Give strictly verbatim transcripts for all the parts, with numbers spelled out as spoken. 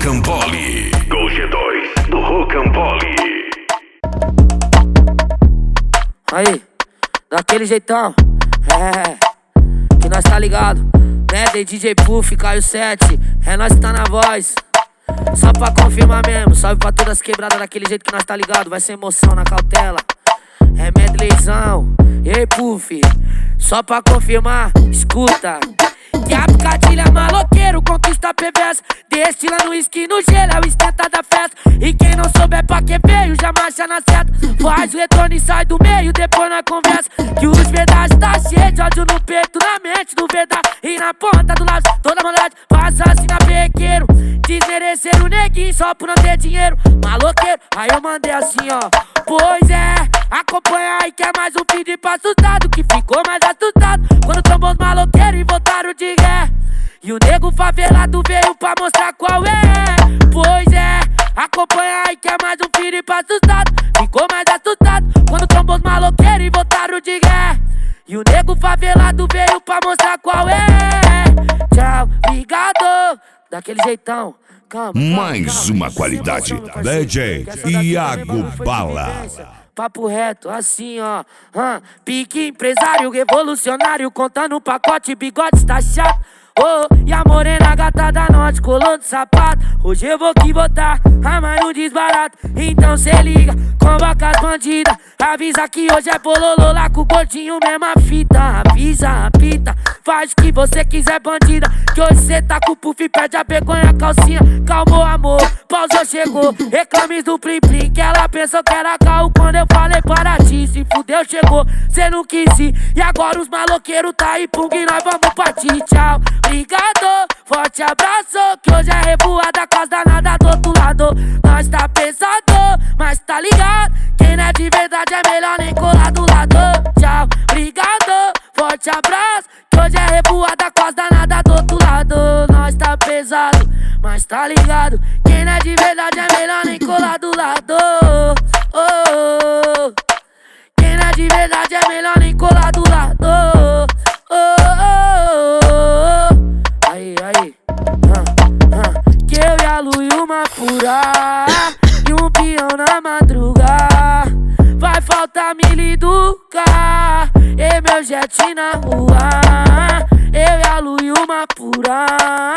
Rocambole. Com o G dois do Rocambole. Aí, daquele jeitão, é, que nós tá ligado, né? D J Puff, Caio sete, é nós que tá na voz. Só pra confirmar mesmo, salve pra todas quebradas daquele jeito que nós tá ligado. Vai ser emoção na cautela, é medleyzão. Ei Puff, só pra confirmar, escuta. Que a picadilha maloqueiro conquista P V S, destilando uísque no gelo, é o esquenta da festa. E quem não souber pra que veio, já marcha na seta. Faz o retorno e sai do meio, depois nós conversa. Que os verdades tá cheio de ódio no peito, na mente do verdade e na ponta do lábio. Toda maldade passa assim na pequeno, desmerecer o neguinho só por não ter dinheiro. Maloqueiro, aí eu mandei assim ó. Pois é, acompanha aí que é mais um vídeo pra assustado, que ficou mais assustado quando tombou os maloqueiros e voltaram de ré. E o nego favelado veio pra mostrar qual é. Pois é, acompanha aí que é mais um vídeo pra assustado, ficou mais assustado quando tombou os maloqueiros e voltaram de ré. E o nego favelado veio pra mostrar qual é. Tchau, obrigado. Daquele jeitão. Calma, mais calma, uma qualidade. D J Iago Bala. Papo reto, assim ó, hum, pique empresário, revolucionário, contando um pacote, bigode está chato. Oh, e a morena gata da norte colando sapato. Hoje eu vou que botar a mãe no desbarato. Então cê liga, convoca as bandidas. Avisa que hoje é bololô lá com o gordinho, mesma fita. Avisa, apita, faz o que você quiser, bandida. Que hoje cê tá com o puff, perde a vergonha, a calcinha. Calmou amor, pausou, chegou. Reclames do plim plim, que ela pensou que era carro quando eu falei para ti. Se fudeu, chegou, cê não quis ir. E agora os maloqueiros tá aí, pung, e nós vamos partir, tchau. Obrigado, forte abraço, que hoje é revoada com as danadas do outro lado. Nós tá pesado, mas tá ligado, quem não é de verdade é melhor nem colar do lado. Tchau, obrigado, forte abraço, que hoje é revoada com as danadas do outro lado. Nós tá pesado, mas tá ligado, quem não é de verdade é melhor nem colar do lado. Oh, oh, oh. Quem não é de verdade é melhor nem colar do lado. Oh, oh, oh. Aí, aí, ah, ah. Que eu e a Lu e uma pura e um peão na madrugada. Vai faltar me educar, e meu jet na rua. Eu e a Lu e uma pura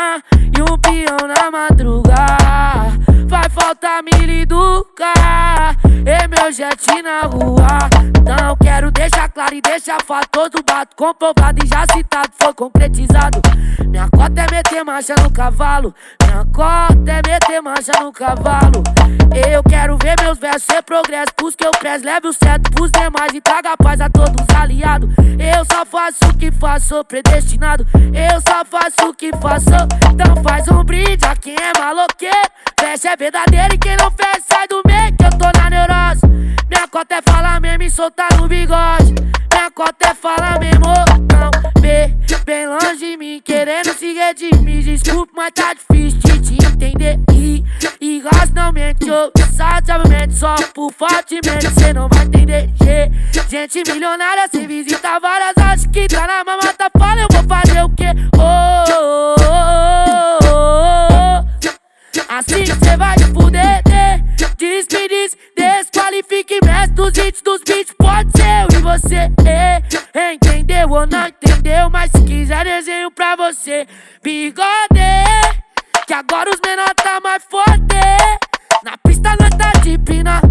e um peão na madrugada. Vai faltar me educar, e meu jet na rua. Não quero deixar claro e deixar fatoso, bato comprovado e já citado, foi concretizado. Minha cota é meter marcha no cavalo, minha cota é meter marcha no cavalo. Eu quero ver meus versos ser progresso, pros que eu prezo, leve o certo pros demais e traga paz a todos os aliados. Eu só faço o que faço, sou predestinado. Eu só faço o que faço, então faz um brinde a quem é maloqueiro. Fecha é verdadeiro e quem não fecha sai do meio, que eu tô na neurose. Minha cota é falar mesmo e soltar no bigode. Minha cota é falar mesmo, não vê bem longe de mim, querendo se redimir. Desculpa, mas tá difícil de te entender. E irracionalmente, sabiamente, só por fortemente cê não vai entender. Gente milionária, cê visita várias, acho que tá na mamata, fala, eu vou fazer o quê? Oh, oh, oh, oh, oh. Assim que cê vai te fuder, diz, me diz, desqualifique, mestre dos hits, dos beats, pode ser eu e você. É, entendeu ou não entendeu, mas se quiser desenho pra você. Bigode, que agora os menor tá mais forte. Na pista nós tá de pinate,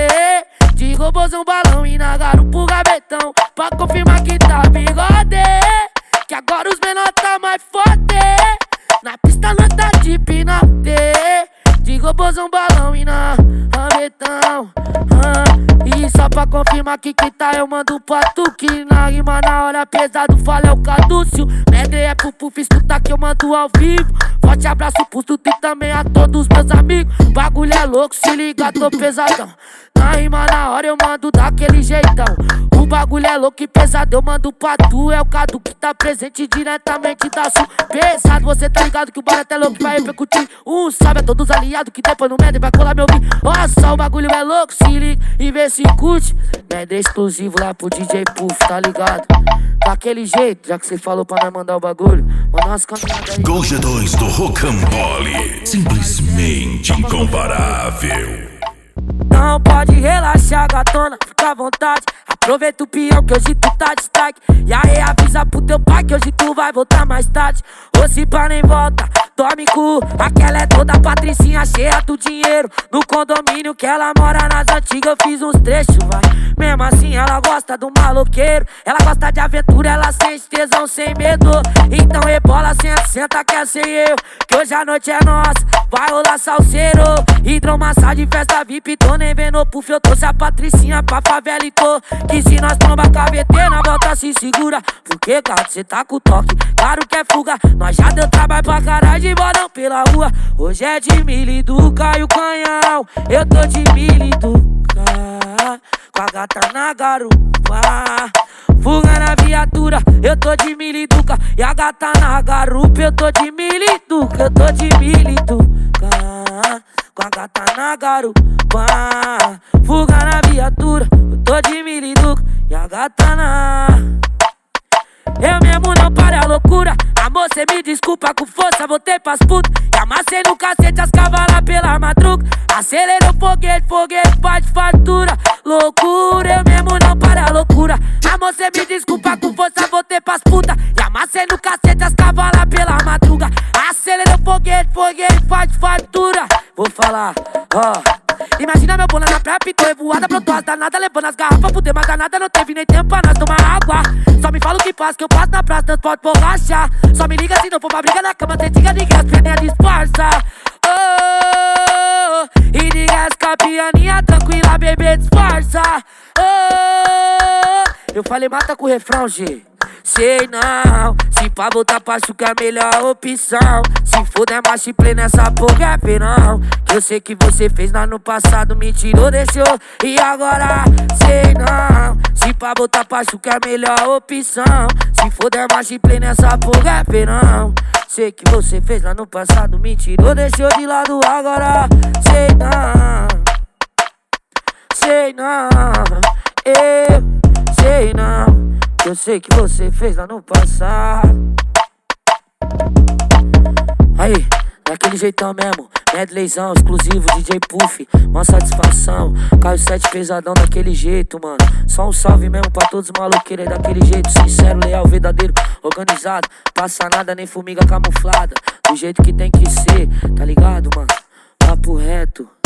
de robôzão, balão e na garupa gabetão, pra confirmar que tá bigode. Que agora os menor tá mais forte. Na pista nós tá de pinate, de robôzão, balão e na gabetão. ah. E só pra confirmar que que tá eu mando pra tu, que na rima na hora pesado fala é o Cadúcio. Medley é pro puff, escuta que eu mando ao vivo. Forte abraço pro tudo e também a todos meus amigos. Bagulho é louco, se liga, tô pesadão. Na rima na hora eu mando daquele jeitão. O bagulho é louco e pesado, eu mando pra tu. É o Cadu que tá presente diretamente da sul. Pesado, você tá ligado que o barato é louco que vai repercutir. Um salve a todos os aliados que depois no Medley vai colar meu ouvir. Ó só, o bagulho é louco, se liga e vê se curte. Medley exclusivo lá pro D J Puff, tá ligado? Daquele jeito, já que você falou pra nós mandar rodar o bagulho. Manda umas caminhadas aí. Gol G dois do Rocambole, simplesmente incomparável. Não pode relaxar, gatona, fica à vontade. Aproveita o peão que hoje tu tá de strike. E aí avisa pro teu pai que hoje tu vai voltar mais tarde. Ou se pá nem volta, tome cu. Aquela é toda patricinha cheia do dinheiro. No condomínio que ela mora nas antigas eu fiz uns trechos, vai. Mesmo assim ela gosta do maloqueiro. Ela gosta de aventura, ela sente tesão sem medo. Então rebola, senta, senta que é sem eu. Que hoje a noite é nossa, vai rolar salseiro. Hidromassagem, festa V I P, tô nem vendo puff. Eu trouxe a patricinha pra favela e tô. Que se nós tromba K V T, na volta se segura. Porque, cara, cê tá com toque, claro que é fuga. Nós já deu trabalho pra caralho de bodão pela rua. Hoje é de Miliduca e o canhão. Eu tô de Miliduca, com a gata na garupa. Fuga na viatura, eu tô de Miliduca. E a gata na garupa, eu tô de Miliduca. Eu tô de Miliduca, com a gata na garupa. Fuga na viatura, eu tô de Miliduca. E a gata na... Eu mesmo não parei a loucura. Amor, cê me desculpa com força, voltei pras putas. E amassei no cacete as cavalas pela madruga. Acelerei o foguete, foguete faz fartura. Loucura, eu mesmo não parei a loucura. Amor, cê me desculpa com força, voltei pras putas. E amassei no cacete as cavalas pela madruga. Acelerei o foguete, foguete faz fartura. Vou falar, ó oh. Imagina meu bola na praia, pitou revoada, brotou as danadas, levando as garrafas pro ter mais danada. Não teve nem tempo pra nós tomar água. Só me fala o que faz, que eu passo na praça, transporte por rachar. Só me liga se não for pra briga na cama, cê diga, ninguém as pernas disfarça. Oh, e ninguém as capianinha tranquila, bebê disfarça. Oh, eu falei mata com o refrão, G. Sei não, se pá voltar pra acho que é a melhor opção. Se for der macho play nessa porra é verão. Que eu sei que você fez lá no passado, me tirou, deixou. E agora, sei não, se pá voltar pra acho que é a melhor opção. Se for der macho play nessa porra é verão. Sei que você fez lá no passado, me tirou, deixou de lado. Agora, sei não, sei não, eu sei não. Eu sei que você fez lá no passado. Aí, daquele jeitão mesmo, medleyzão exclusivo, D J Puff, uma satisfação. Caio sete pesadão daquele jeito, mano. Só um salve mesmo pra todos os maloqueiros aí daquele jeito. Sincero, leal, verdadeiro, organizado. Passa nada, nem formiga camuflada. Do jeito que tem que ser, tá ligado, mano? Papo reto.